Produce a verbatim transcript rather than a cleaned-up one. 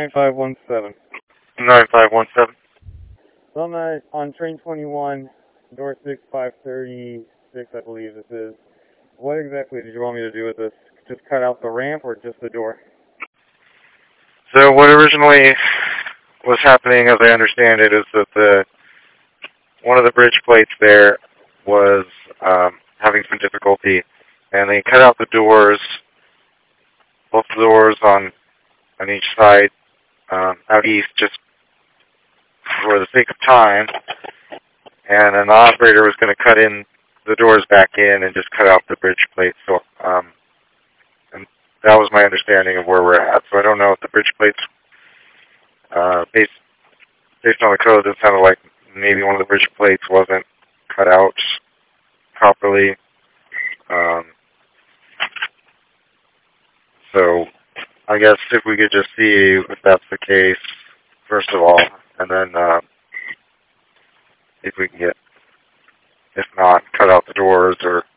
nine five one seven. nine five one seven. So I'm at, on train twenty-one, door six five thirty-six, I believe this is. What exactly did you want me to do with this? Just cut out the ramp or just the door? So what originally was happening, as I understand it, is that the one of the bridge plates there was um, having some difficulty, and they cut out the doors, both the doors on on each side, um, out east, just for the sake of time, and an operator was going to cut in the doors back in and just cut out the bridge plate. So, um, and that was my understanding of where we're at. So I don't know if the bridge plates, uh, based based on the code, it sounded like maybe one of the bridge plates wasn't cut out properly. Um, so I guess if we could just see if that's the case, first of all, and then uh, if we can get, if not, cut out the doors or